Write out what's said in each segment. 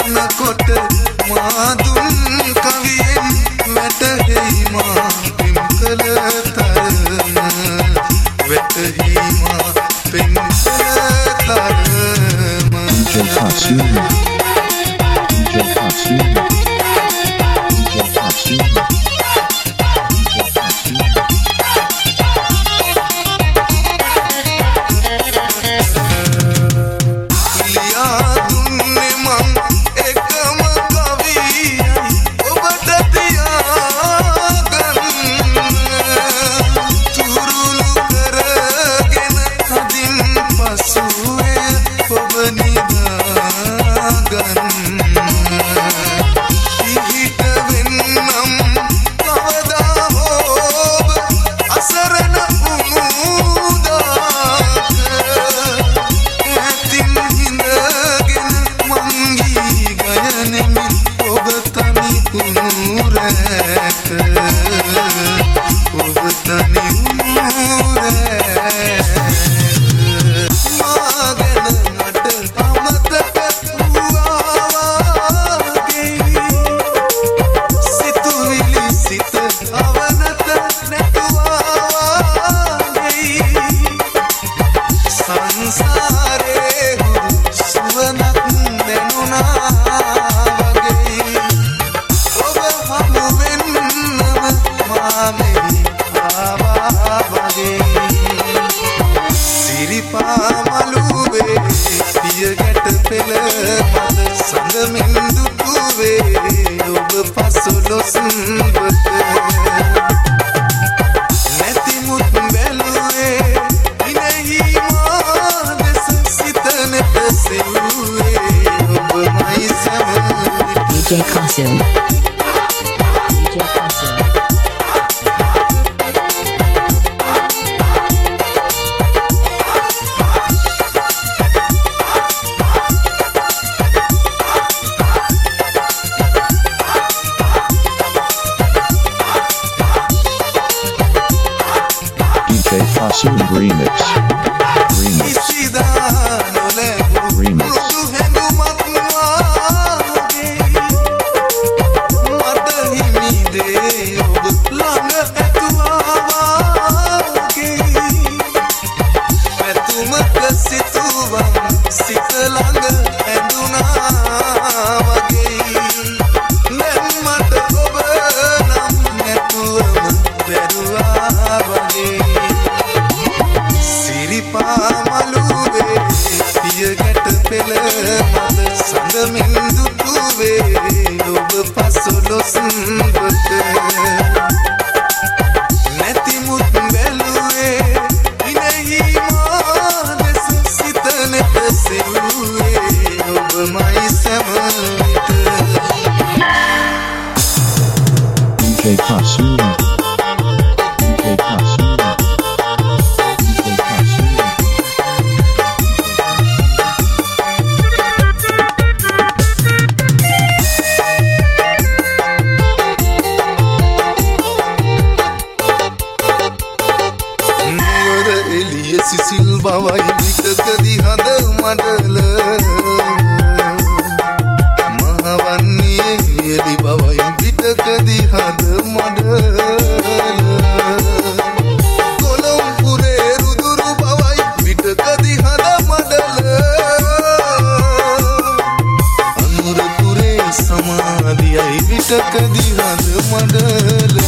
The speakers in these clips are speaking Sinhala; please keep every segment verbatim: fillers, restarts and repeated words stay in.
කරනකොට මාදුන් කවියෙන් වැටහෙයි මා පින්කල තරම වැටහෙයි මා පින්කල තරම D J Hatsuma D J Hatsuma D J Hatsuma D J Qasim D J Qasim D J Qasim Remix Remix Remix D J Qasim D J Qasim D J Qasim නුවර එළිය සිසිල් බවයි විකකදී හඳ මඩල මහවන්නේ එළි බවයි විකකදී හඳ මඩල කොළඹුරේ රුදුරු බවයි විකකදී හඳ මඩල අනුරපුරේ සමාධියයි විකකදී හඳ මඩල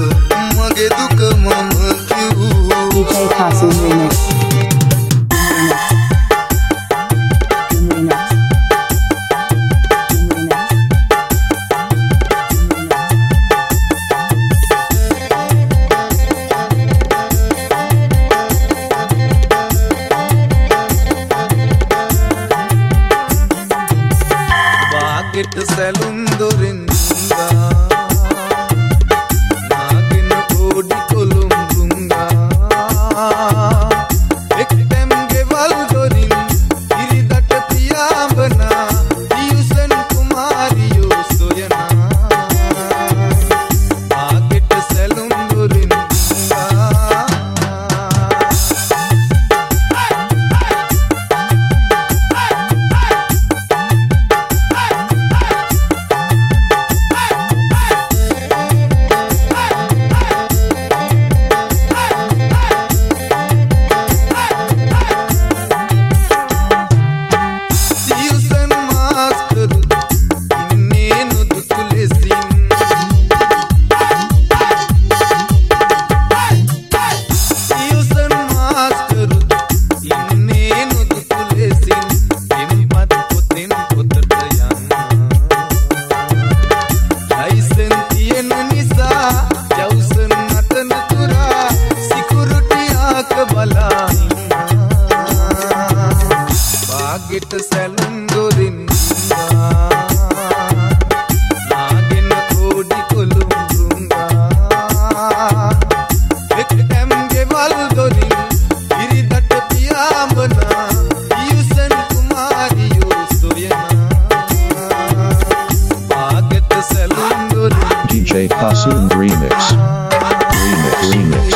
D J Qasim Remix. සැලුම් දොරින් දුංගා නාගෙන ඕඩි කොළුම් දුංගා එක්තැම් ගෙවල් දොරින් ඉරිදට පියාඹනා දියුසන් කුමාරියෝ සොයනා ආගෙට සැලුම් දොරින් දුංගා ගෙට සැලුම් දොරින් දුංගා නාගෙන ඕඩි කොළුම් දුංගා එක්තැම් ගෙවල් දොරින් ඉරිදට පියාඹනා දියුසන් කුමාරියෝ සොයනා ආගෙට සැලුම් දොරින් D J Kasim Remix. Remix. Remix.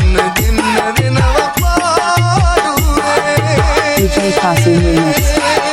D J Kasim Remix.